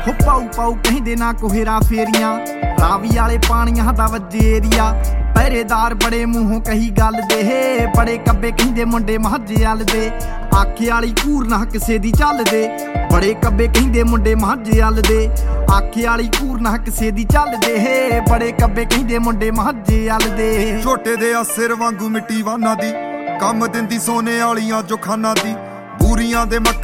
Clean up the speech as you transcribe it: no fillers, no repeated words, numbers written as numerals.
ਹੋ ਪਾਉ ਪਾਉ ਕਹਿੰਦੇ ਨਾ ਕੋਹਰਾ ਫੇਰੀਆਂ ਰਾਵੀ ਵਾਲੇ ਪਾਣੀਆਂ ਦਾ ਵੱਜੇ ਏਰੀਆ ਪਹਿਰੇਦਾਰ ਬੜੇ ਮੂੰਹੋਂ ਕਹੀ ਗੱਲ ਦੇ ਬੜੇ ਕੱਬੇ ਕਹਿੰਦੇ ਮੁੰਡੇ ਮਾਝੇ ਵੱਲ ਦੇ ਆਖੇ ਵਾਲੀ ਘੂਰ ਨਾ ਕਿਸੇ ਦੀ ਚੱਲਦੇ ਬੜੇ ਕੱਬੇ ਕਹਿੰਦੇ ਮੁੰਡੇ ਮਾਝੇ ਵੱਲ ਦੇ ਆਖੇ ਵਾਲੀ ਘੂਰ ਨਾ ਕਿਸੇ ਦੀ ਚੱਲਦੇ ਬੜੇ ਕੱਬੇ ਕਹਿੰਦੇ ਮੁੰਡੇ ਮਾਝੇ ਵੱਲ ਦੇ ਛੋਟੇ ਦੇ ਆ ਸਿਰ ਵਾਂਗੂ ਮਿੱਟੀ ਵਾਨਾਂ ਦੀ ਕੰਮ ਦਿੰਦੀ ਸੋਨੇ ਵਾਲੀਆਂ ਜੋ ਖਾਨਾਂ ਦੀ ਬੂਰੀਆਂ ਦੇ